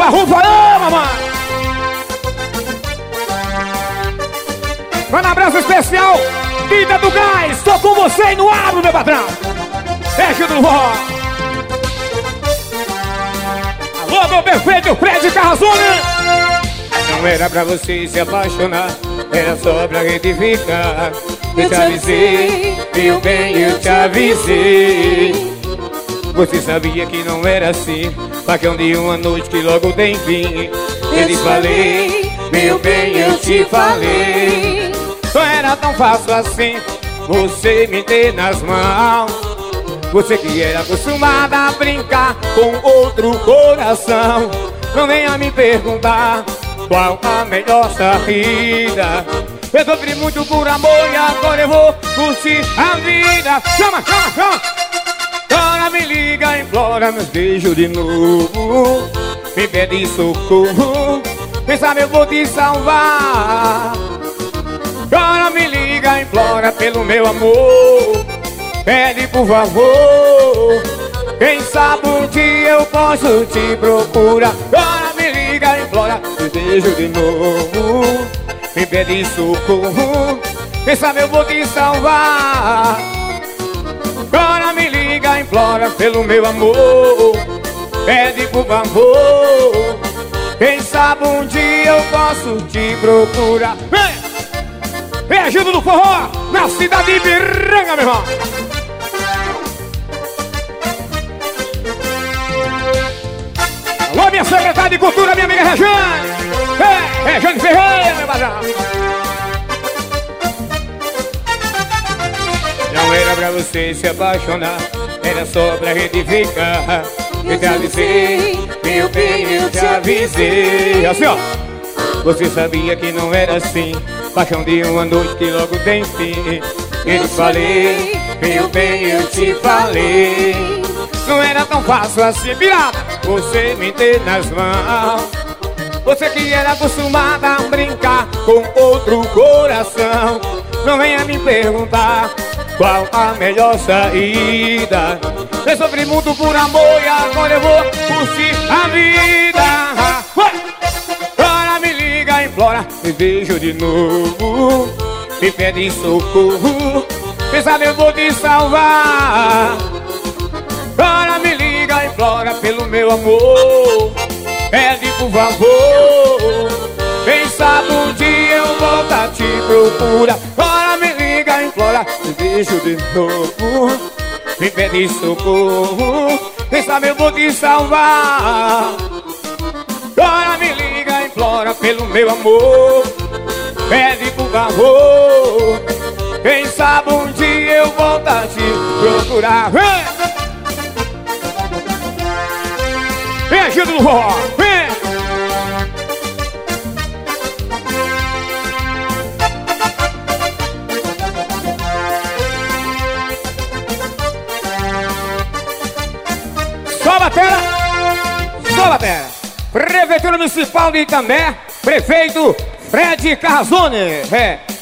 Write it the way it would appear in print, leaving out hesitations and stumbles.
Rufa, rufa, ô mamãe! Manda um abraço especial, Vida do Gás, tô com você e não abro, meu patrão! É Gildo do Forró! Alô, meu perfeito Fred Carrazone! Não era pra você se apaixonar, era só pra retificar. Eu te avisei, meu bem, eu te avisei. Você sabia que não era assim, paixão de uma noite que logo tem fim. Eu te falei, meu bem, eu te falei. Não era tão fácil assim, você me ter nas mãos. Você que era acostumada a brincar com outro coração. Não venha me perguntar qual a melhor saída. Eu sofri muito por amor e agora eu vou curtir a vida. Chama, chama, chama! Agora me liga, implora meus beijos de novo. Me pede socorro, quem sabe eu vou te salvar. Agora me liga, implora pelo meu amor. Pede por favor, quem sabe um dia eu posso te procurar. Agora me liga, implora, me beijo de novo. Me pede socorro, quem sabe eu vou te salvar. Agora me liga, implora pelo meu amor. Pede por favor, quem sabe um dia eu posso te procurar. Vem a Gildo do Forró, na cidade de Ibiranga, meu irmão. Alô, minha secretária de cultura, minha amiga Rejane. Rejane Ferreira, meu patrão. Não era pra você se apaixonar, era só pra retificar. Eu te avisei, meu bem, eu te avisei. Assim, ó. Você sabia que não era assim, paixão de uma noite que logo tem fim. Eu te falei, meu bem, eu te falei. Não era tão fácil assim, pirata, você me ter nas mãos. Você que era acostumada a brincar com outro coração. Não venha me perguntar qual a melhor saída. Eu sofri muito por amor e agora eu vou curtir a vida. Agora me liga, implora, me beijo de novo. Me pede socorro, quem sabe eu vou te salvar. Agora me liga, implora pelo meu amor. Pede por favor, quem sabe um dia eu volto a te procurar. Agora me liga, implora, me beijo de novo. Me pede socorro, quem sabe eu vou te salvar. Agora me liga, implora pelo meu amor. Pede por favor, quem sabe um dia eu volto a te procurar. Vem, Gildo do Forró, vem! Só batera! Só batera! Prefeitura Municipal de Itambé, prefeito Fred Carrazone.